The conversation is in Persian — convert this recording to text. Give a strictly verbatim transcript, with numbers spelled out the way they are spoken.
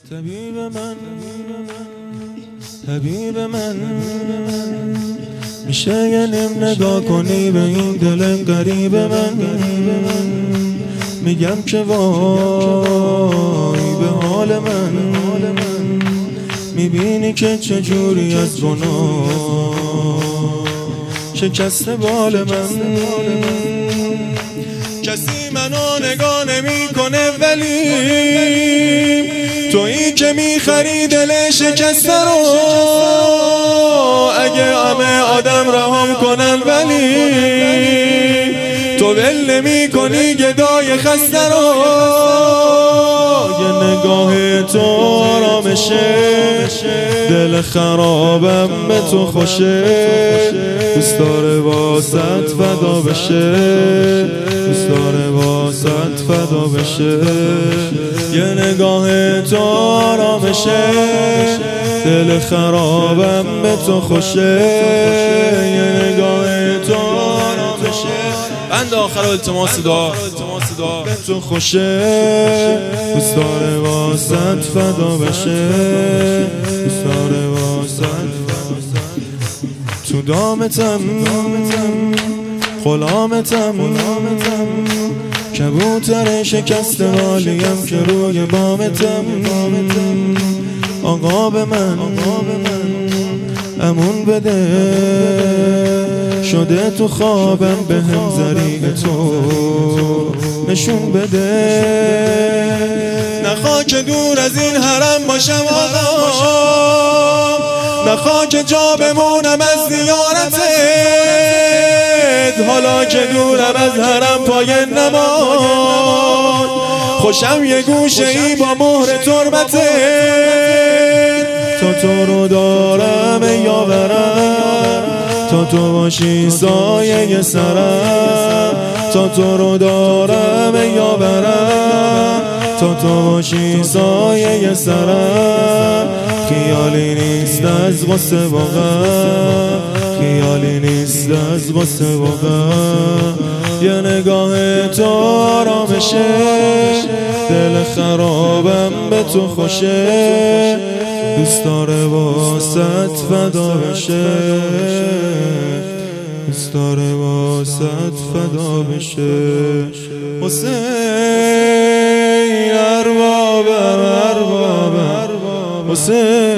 طبیب من طبیب من میشه یه نم نگاه کنی به این دل غریب من. میگم که وای به حال من، میبینی که چجوری از گناه شکست بال من. کسی منو نگاه نمی کنه ولی تویی که میخری دل شکسته رو. اگه همه آدم رهام کنن ولی تو ول نمی کنی گدای خسته رو. یه نگاه تو آرامشه، دل خرابم به تو خوشه. دوست داره واسط فدا بشه، دوست داره واسط فدا بشه. یه نگاه تو آرامشه، دل خرابم به تو خوشه. یه نگاه تو آرامشه، بند آخر التماس دعا به تو خوشه. دوست داره واسط فدا بشه، دوست داره واسط تو دامتم غلامتم. کبوتر شکست والیم که روی بامتم. آقا به من امون بده، شده تو خوابم به هم زریع تو نشون بده. نخوا که دور از این حرم باشم آقا، نخوا که جا بمونم از زیارتت. حالا که دورم از حرم پای نماز، خوشم یه گوشه ای با مهر تربتت. تا تو رو دارم یاورم، تا تو باشی سایه سرم. تا تو رو دارم یاورم، تا تو باشی سایه سرم. خیالی نیست از غصه و غم، خیالی نیست از غصه و غم. یه نگاه تو آرامشه، دل خرابم به تو خوشه. دوست داره واسط فدا بشه، دوست داره واسط فدا بشه. حسین اربابم اربابم حسین